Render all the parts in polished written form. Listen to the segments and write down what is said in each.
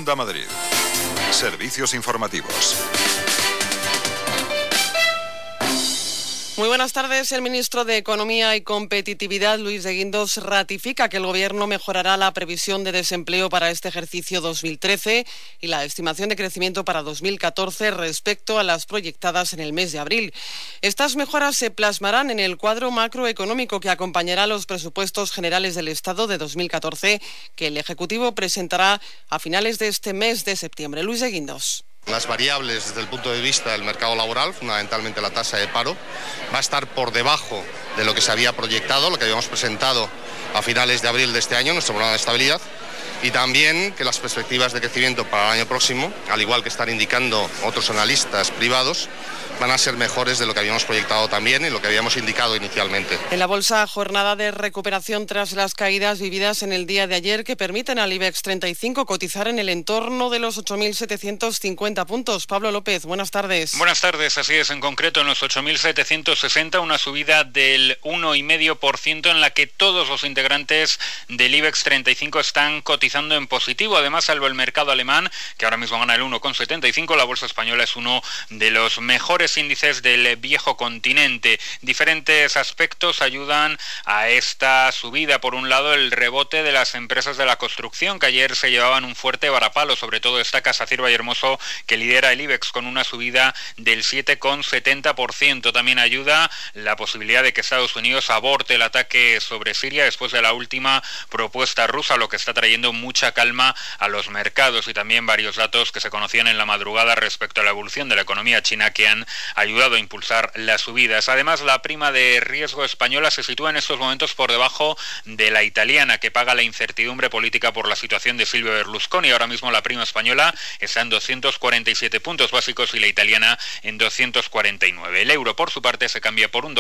Onda Madrid. Servicios informativos. Muy buenas tardes. El ministro de Economía y Competitividad, Luis de Guindos, ratifica que el Gobierno mejorará la previsión de desempleo para este ejercicio 2013 y la estimación de crecimiento para 2014 respecto a las proyectadas en el mes de abril. Estas mejoras se plasmarán en el cuadro macroeconómico que acompañará los presupuestos generales del Estado de 2014 que el Ejecutivo presentará a finales de este mes de septiembre. Luis de Guindos. Las variables desde el punto de vista del mercado laboral, fundamentalmente la tasa de paro, va a estar por debajo de lo que se había proyectado, lo que habíamos presentado a finales de abril de este año, nuestro programa de estabilidad, y también que las perspectivas de crecimiento para el año próximo, al igual que están indicando otros analistas privados, van a ser mejores de lo que habíamos proyectado también y lo que habíamos indicado inicialmente. En la bolsa, jornada de recuperación tras las caídas vividas en el día de ayer que permiten al IBEX 35 cotizar en el entorno de los 8.750 puntos. Pablo López, buenas tardes. Buenas tardes, así es, en concreto en los 8.760, una subida del 1,5% en la que todos los integrantes del IBEX 35 están cotizando en positivo. Además, salvo el mercado alemán, que ahora mismo gana el 1,75, la bolsa española es uno de los mejores índices del viejo continente. Diferentes aspectos ayudan a esta subida. Por un lado, el rebote de las empresas de la construcción, que ayer se llevaban un fuerte varapalo. Sobre todo destaca SACIR Vallehermoso, que lidera el IBEX con una subida del 7,70%. También ayuda la posibilidad de que Estados Unidos aborte el ataque sobre Siria después de la última propuesta rusa, lo que está trayendo mucha calma a los mercados, y también varios datos que se conocían en la madrugada respecto a la evolución de la economía china que han ayudado a impulsar las subidas. Además, la prima de riesgo española se sitúa en estos momentos por debajo de la italiana, que paga la incertidumbre política por la situación de Silvio Berlusconi. Ahora mismo la prima española está en 247 puntos básicos y la italiana en 249. El euro, por su parte, se cambia por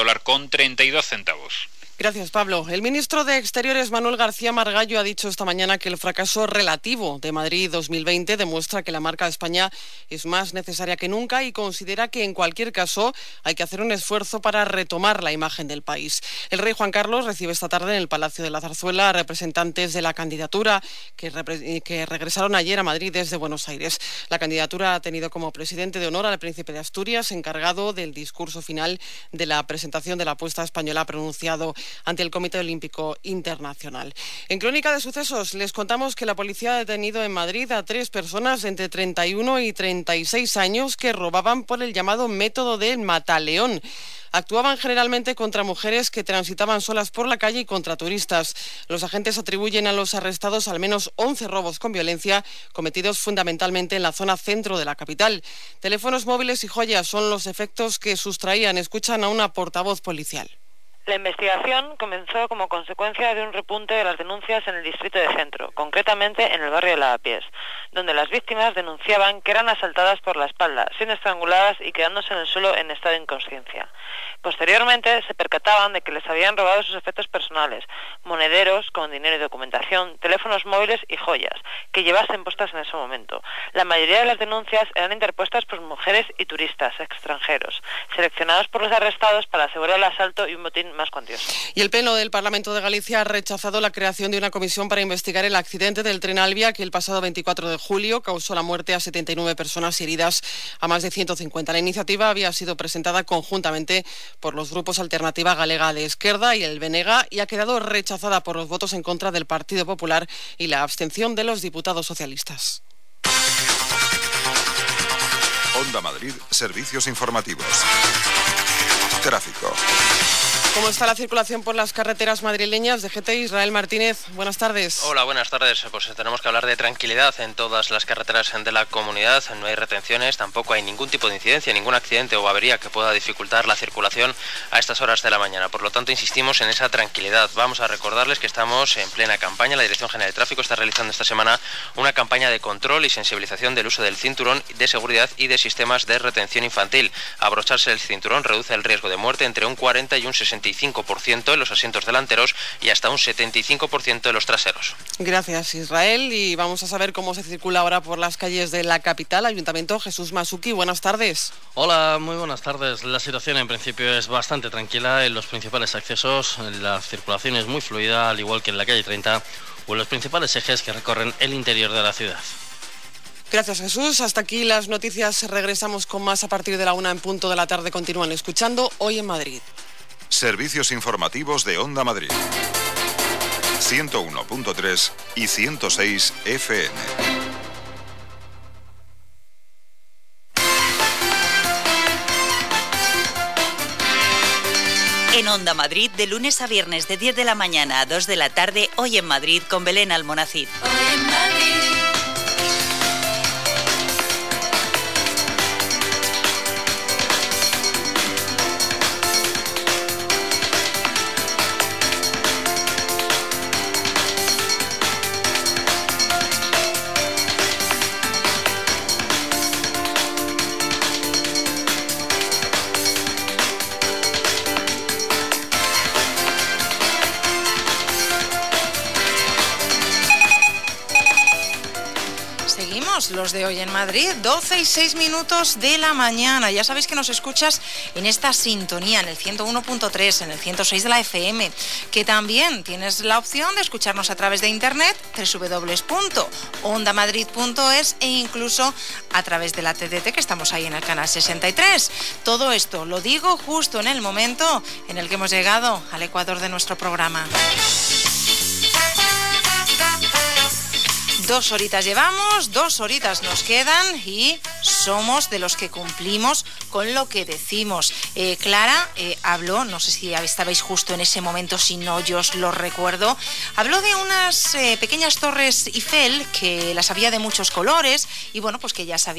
$1,32. Gracias, Pablo. El ministro de Exteriores, Manuel García Margallo, ha dicho esta mañana que el fracaso relativo de Madrid 2020 demuestra que la marca de España es más necesaria que nunca y considera que, en cualquier caso, hay que hacer un esfuerzo para retomar la imagen del país. El rey Juan Carlos recibe esta tarde en el Palacio de la Zarzuela a representantes de la candidatura que regresaron ayer a Madrid desde Buenos Aires. La candidatura ha tenido como presidente de honor al príncipe de Asturias, encargado del discurso final de la presentación de la apuesta española pronunciado ante el Comité Olímpico Internacional. En Crónica de Sucesos les contamos que la policía ha detenido en Madrid a 3 personas de entre 31 y 36 años que robaban por el llamado método del mataleón. Actuaban generalmente contra mujeres que transitaban solas por la calle y contra turistas. Los agentes atribuyen a los arrestados al menos 11 robos con violencia cometidos fundamentalmente en la zona centro de la capital. Teléfonos móviles y joyas son los efectos que sustraían. Escuchan a una portavoz policial. La investigación comenzó como consecuencia de un repunte de las denuncias en el distrito de Centro, concretamente en el barrio de Lavapiés, donde las víctimas denunciaban que eran asaltadas por la espalda, siendo estranguladas y quedándose en el suelo en estado de inconsciencia. Posteriormente se percataban de que les habían robado sus efectos personales, monederos con dinero y documentación, teléfonos móviles y joyas, que llevasen puestas en ese momento. La mayoría de las denuncias eran interpuestas por mujeres y turistas extranjeros, seleccionados por los arrestados para asegurar el asalto y un botín más cuantioso. Y el Pleno del Parlamento de Galicia ha rechazado la creación de una comisión para investigar el accidente del tren Alvia que el pasado 24 de julio causó la muerte a 79 personas y heridas a más de 150. La iniciativa había sido presentada conjuntamente por los grupos Alternativa Galega de Esquerda y el Benega y ha quedado rechazada por los votos en contra del Partido Popular y la abstención de los diputados socialistas. Onda Madrid, servicios informativos. Tráfico. ¿Cómo está la circulación por las carreteras madrileñas? DGT, Israel Martínez, buenas tardes. Hola, buenas tardes. Pues tenemos que hablar de tranquilidad en todas las carreteras de la comunidad. No hay retenciones, tampoco hay ningún tipo de incidencia, ningún accidente o avería que pueda dificultar la circulación a estas horas de la mañana. Por lo tanto, insistimos en esa tranquilidad. Vamos a recordarles que estamos en plena campaña. La Dirección General de Tráfico está realizando esta semana una campaña de control y sensibilización del uso del cinturón de seguridad y de sistemas de retención infantil. Abrocharse el cinturón reduce el riesgo de muerte entre un 40 y un 65% en los asientos delanteros y hasta un 75% en los traseros. Gracias, Israel. Y vamos a saber cómo se circula ahora por las calles de la capital. Ayuntamiento, Jesús Masuki, buenas tardes. Hola, muy buenas tardes. La situación en principio es bastante tranquila en los principales accesos. La circulación es muy fluida, al igual que en la calle 30 o en los principales ejes que recorren el interior de la ciudad. Gracias, Jesús. Hasta aquí las noticias. Regresamos con más a partir de la 1 en punto de la tarde. Continúan escuchando Hoy en Madrid. Servicios informativos de Onda Madrid. 101.3 y 106 FM. En Onda Madrid, de lunes a viernes de 10 de la mañana a 2 de la tarde, Hoy en Madrid con Belén Almonacid. Hoy en Madrid. Los de Hoy en Madrid, 12 y 6 minutos de la mañana. Ya sabéis que nos escuchas en esta sintonía, en el 101.3, en el 106 de la FM, que también tienes la opción de escucharnos a través de internet, www.ondamadrid.es, e incluso a través de la TDT, que estamos ahí en el canal 63. Todo esto lo digo justo en el momento en el que hemos llegado al ecuador de nuestro programa. 2 horitas llevamos, 2 horitas nos quedan y somos de los que cumplimos con lo que decimos. Clara habló, no sé si estabais justo en ese momento, si no yo os lo recuerdo, habló de unas pequeñas torres Eiffel que las había de muchos colores y bueno, pues que ya sabía